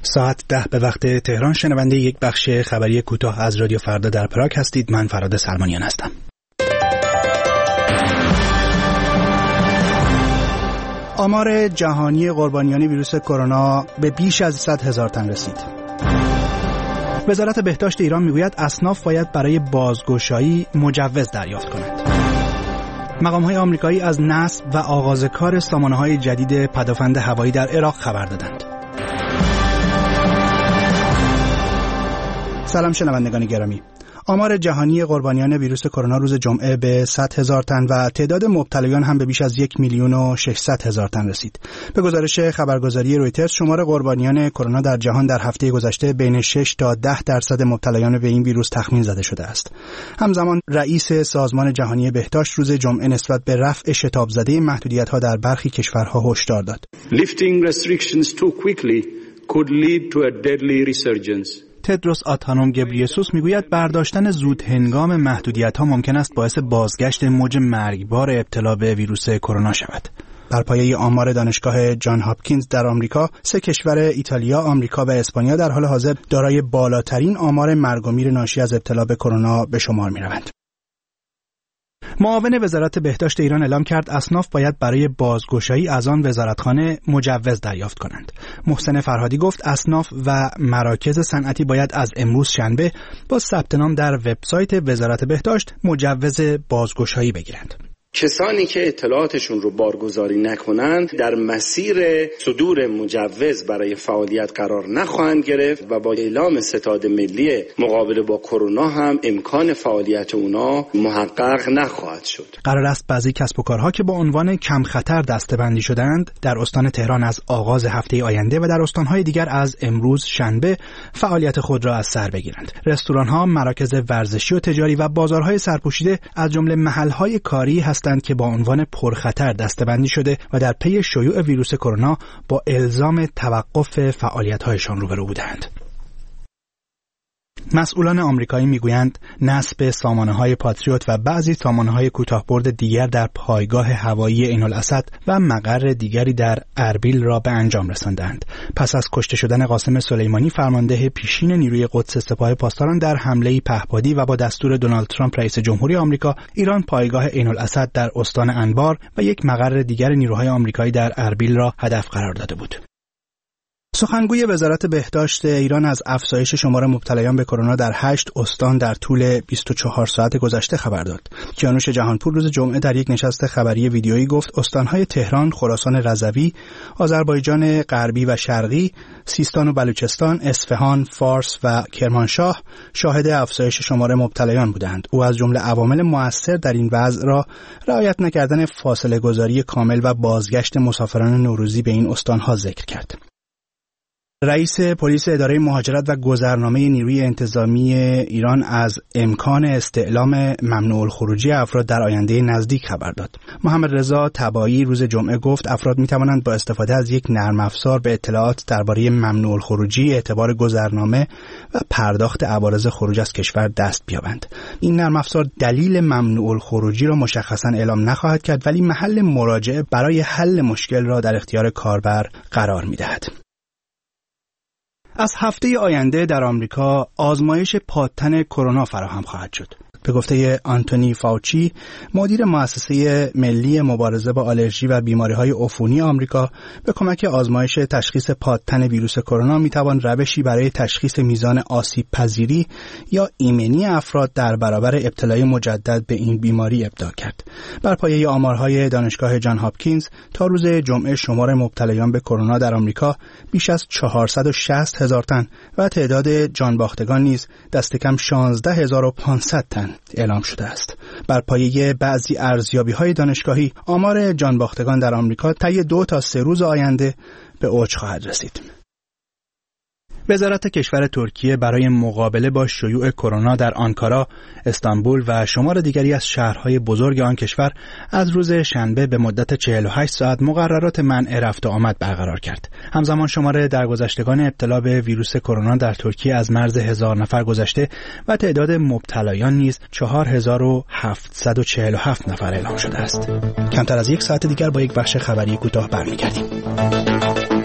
ساعت 10 به وقت تهران. شنونده یک بخش خبری کوتاه از رادیو فردا در پراگ هستید. من فراد سلمانیان هستم. آمار جهانی قربانیان ویروس کرونا به بیش از 100,000 تن رسید. وزارت بهداشت ایران میگوید اصناف باید برای بازگشایی مجوز دریافت کنند. مقام‌های آمریکایی از نصب و آغاز کار سامانه‌های جدید پدافند هوایی در عراق خبر دادند. سلام شنوندگان گرامی. آمار جهانی قربانیان ویروس کرونا روز جمعه به 100,000 تن و تعداد مبتلایان هم به بیش از 1,600,000 تن رسید. به گزارش خبرگزاری رویترز شمار قربانیان کرونا در جهان در هفته گذشته بین 6 تا 10% مبتلایان به این ویروس تخمین زده شده است. همزمان رئیس سازمان جهانی بهداشت روز جمعه نسبت به رفع شتاب زده محدودیت‌ها در برخی کشورها هشدار داد. Lifting restrictions too quickly could lead to a deadly resurgence. تدروس آدهانوم گبریسوس میگوید برداشتن زود هنگام محدودیت‌ها ممکن است باعث بازگشت موج مرگبار ابتلا به ویروس کرونا شود. بر پایه آمار دانشگاه جان هاپکینز در آمریکا، 3 کشور ایتالیا، آمریکا و اسپانیا در حال حاضر دارای بالاترین آمار مرگ و میر ناشی از ابتلا به کرونا به شمار می‌روند. معاون وزارت بهداشت ایران اعلام کرد اصناف باید برای بازگشایی از آن وزارتخانه مجوز دریافت کنند. محسن فرهادی گفت اصناف و مراکز صنعتی باید از امروز شنبه با ثبت نام در وبسایت وزارت بهداشت مجوز بازگشایی بگیرند. کسانی که اطلاعاتشون رو بارگذاری نکنند در مسیر صدور مجوز برای فعالیت قرار نخواهند گرفت و با اعلام ستاد ملی مقابله با کرونا هم امکان فعالیت اونا محقق نخواهد شد. قرار است بعضی کسب و کارها که با عنوان کم خطر دسته‌بندی شدند در استان تهران از آغاز هفته آینده و در استان‌های دیگر از امروز شنبه فعالیت خود را از سر بگیرند. رستوران‌ها، مراکز ورزشی و تجاری و بازارهای سرپوشیده از جمله محل‌های کاری هستند که با عنوان پرخطر دسته‌بندی شده و در پی شیوع ویروس کرونا با الزام توقف فعالیت‌هایشان روبرو بودند. مسئولان آمریکایی میگویند نصب سامانه‌های پاتریوت و بعضی سامانه‌های کوتاه‌برد دیگر در پایگاه هوایی عین‌الاسد و مقر دیگری در اربیل را به انجام رساندند. پس از کشته شدن قاسم سلیمانی فرمانده پیشین نیروی قدس سپاه پاسداران در حمله‌ای پهپادی و با دستور دونالد ترامپ رئیس جمهوری آمریکا، ایران پایگاه عین‌الاسد در استان انبار و یک مقر دیگر نیروهای آمریکایی در اربیل را هدف قرار داده بود. سخنگوی وزارت بهداشت ایران از افزایش شمار مبتلایان به کرونا در 8 استان در طول 24 ساعت گذشته خبر داد. کیانوش جهانپور روز جمعه در یک نشست خبری ویدیویی گفت استان‌های تهران، خراسان رضوی، آذربایجان غربی و شرقی، سیستان و بلوچستان، اصفهان، فارس و کرمانشاه شاهد افزایش شمار مبتلایان بودند. او از جمله عوامل مؤثر در این وضع را رعایت نکردن فاصله گذاری کامل و بازگشت مسافران نوروزی به این استان‌ها ذکر کرد. رئیس پلیس اداره مهاجرت و گذرنامه نیروی انتظامی ایران از امکان استعلام ممنوع الخروجی افراد در آینده نزدیک خبر داد. محمد رضا تبایی روز جمعه گفت افراد می توانند با استفاده از یک نرم افزار به اطلاعات درباره ممنوع الخروجی، اعتبار گذرنامه و پرداخت عوارض خروج از کشور دست بیابند. این نرم افزار دلیل ممنوع الخروجی را مشخصاً اعلام نخواهد کرد ولی محل مراجعه برای حل مشکل را در اختیار کاربر قرار می دهد. از هفته آینده در آمریکا آزمایش پادتن کرونا فراهم خواهد شد. به گفته آنتونی فاوچی، مدیر مؤسسه ملی مبارزه با آلرژی و بیماری‌های عفونی آمریکا، به کمک آزمایش تشخیص پادتن ویروس کرونا می‌توان روشی برای تشخیص میزان آسیب پذیری یا ایمنی افراد در برابر ابتلای مجدد به این بیماری ابداع کرد. بر پایه آمارهای دانشگاه جان هاپکینز تا روز جمعه شمار مبتلایان به کرونا در آمریکا بیش از 460,000 تن و تعداد جانباختگان نیز دست کم 16,500 تن اعلام شده است. بر پایه بعضی ارزیابی‌های دانشگاهی آمار جانباختگان در آمریکا طی 2 تا 3 روز آینده به اوج خواهد رسید. وزارت کشور ترکیه برای مقابله با شیوع کرونا در آنکارا، استانبول و شمار دیگری از شهرهای بزرگ آن کشور از روز شنبه به مدت 48 ساعت مقررات منع رفت و آمد برقرار کرد. همزمان شمار درگذشتگان ابتلا به ویروس کرونا در ترکیه از مرز 1000 نفر گذشته و تعداد مبتلایان نیز 4747 نفر اعلام شده است. کمتر از 1 ساعت دیگر با یک بخش خبری کوتاه برمیگردیم.